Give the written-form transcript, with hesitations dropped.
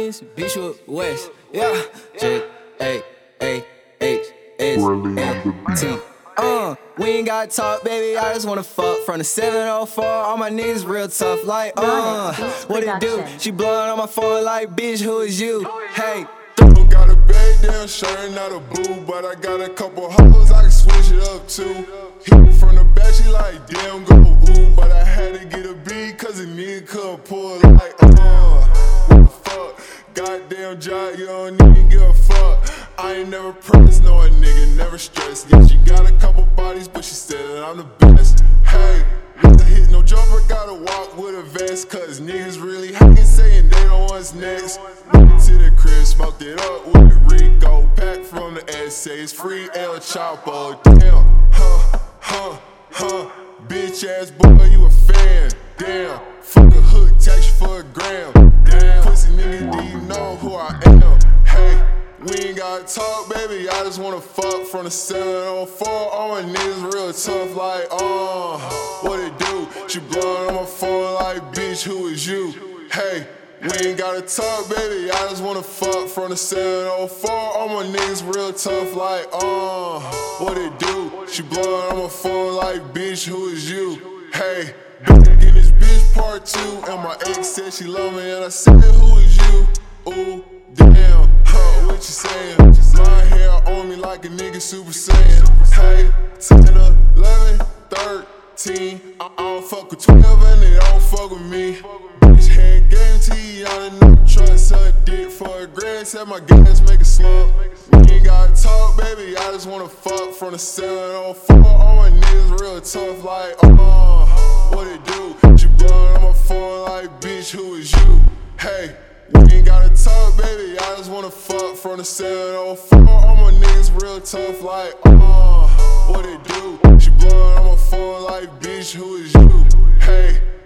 Queens, Beachwood, West. Yeah. J-A-A-H-S-T. We ain't got talk, baby, I just wanna fuck. From the 704, all my niggas real tough. Like, what it do? She blowin' on my phone like, bitch, who is you? Hey. Don't got a bag down shirt, not a boo, but I got a couple hoes I can switch it up to. Hit from the back, she like, damn, go ooh, but I had to get a B, cause a nigga couldn't pull like, what the fuck? Goddamn job, you don't even give a fuck. I ain't never pressed, no a nigga, never stressed. Yeah, she got a couple bodies, but she said that I'm the best. Hey, with the hit, no jumper, gotta walk with a vest, cause niggas really hating, saying they know what's next. Went to the crib, smoked it up with the Rico, pack from the essays, free El Chapo. Damn, bitch ass boy, you a fan. Damn, fuck a hook, tax you for a gram. Damn, pussy nigga, do you know who I am? Hey, we ain't gotta talk, baby, I just wanna fuck. From the 704, all my niggas real tough like, what it do? She blowin' on my phone like, bitch, who is you? Hey, we ain't gotta talk, baby, I just wanna fuck. From the 704, all my niggas real tough like, what it do? She blowin' on my phone like, bitch, who is you? Hey, back in this bitch part 2, and my ex said she love me, and I said, who is you? Ooh, damn, what you saying? My hair on me like a nigga Super Saiyan. Hey, 10, 11, 13, I don't fuck with 12 and they don't fuck with me. Bitch hand game to you, I done no trust her dick for a grand, said my gas make a slump. We ain't gotta talk, baby, I just wanna fuck. From the 704, all my niggas real tough like, what it do? She blowin' on my phone like, bitch, who is you? Hey, we ain't gotta talk, baby, I just wanna fuck. From the 704, all my niggas real tough like, what it do? She blowin' on my phone like, bitch, who is you? Hey.